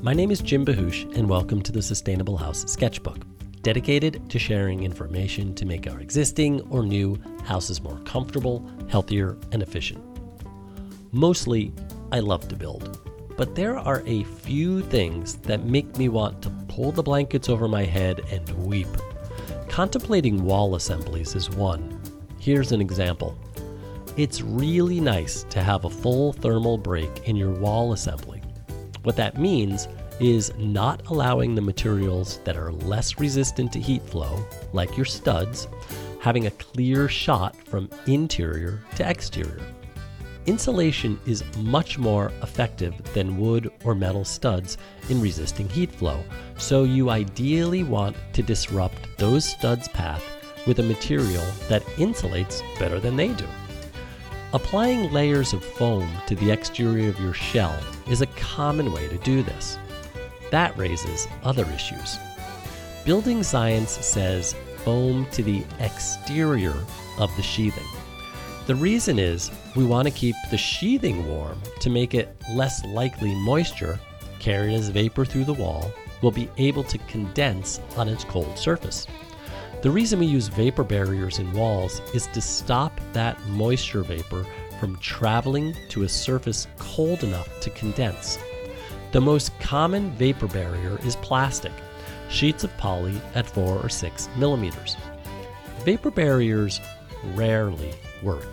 My name is Jim Bahush, and welcome to the Sustainable House Sketchbook, dedicated to sharing information to make our existing or new houses more comfortable, healthier, and efficient. Mostly, I love to build, but there are a few things that make me want to pull the blankets over my head and weep. Contemplating wall assemblies is one. Here's an example. It's really nice to have a full thermal break in your wall assembly. What that means is not allowing the materials that are less resistant to heat flow, like your studs, having a clear shot from interior to exterior. Insulation is much more effective than wood or metal studs in resisting heat flow, so you ideally want to disrupt those studs' path with a material that insulates better than they do. Applying layers of foam to the exterior of your shell is a common way to do this. That raises other issues. Building science says foam to the exterior of the sheathing. The reason is we want to keep the sheathing warm to make it less likely moisture, carried as vapor through the wall, will be able to condense on its cold surface. The reason we use vapor barriers in walls is to stop that moisture vapor from traveling to a surface cold enough to condense. The most common vapor barrier is plastic, sheets of poly at 4 or 6 millimeters. Vapor barriers rarely work.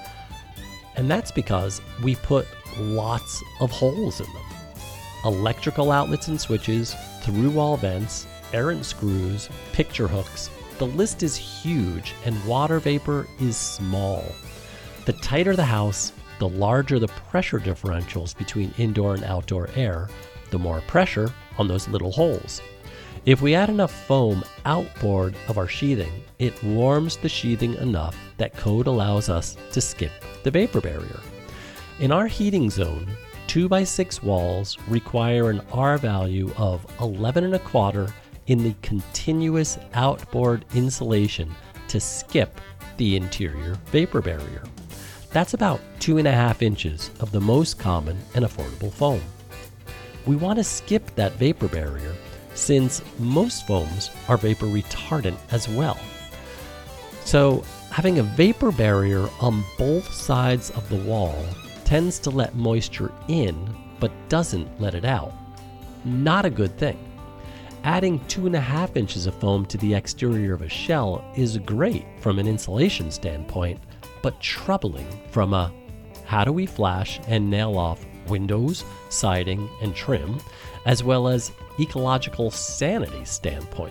And that's because we put lots of holes in them. Electrical outlets and switches, through-wall vents, errant screws, picture hooks. The list is huge and water vapor is small. The tighter the house, the larger the pressure differentials between indoor and outdoor air, the more pressure on those little holes. If we add enough foam outboard of our sheathing, it warms the sheathing enough that code allows us to skip the vapor barrier. In our heating zone, 2x6 walls require an R value of 11.25 in the continuous outboard insulation to skip the interior vapor barrier. That's about 2.5 inches of the most common and affordable foam. We want to skip that vapor barrier since most foams are vapor retardant as well. So having a vapor barrier on both sides of the wall tends to let moisture in but doesn't let it out. Not a good thing. Adding 2.5 inches of foam to the exterior of a shell is great from an insulation standpoint, but troubling from a how do we flash and nail off windows, siding, and trim, as well as ecological sanity standpoint.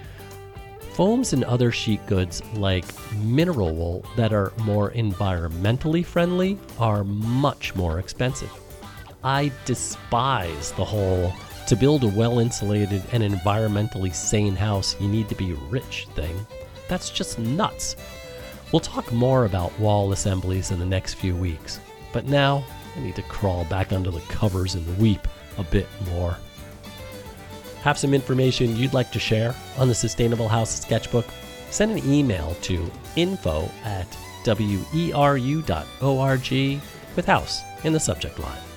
Foams and other sheet goods like mineral wool that are more environmentally friendly are much more expensive. I despise the whole to build a well-insulated and environmentally sane house, you need to be rich thing. That's just nuts. We'll talk more about wall assemblies in the next few weeks, but now I need to crawl back under the covers and weep a bit more. Have some information you'd like to share on the Sustainable House Sketchbook? Send an email to info@weru.org with house in the subject line.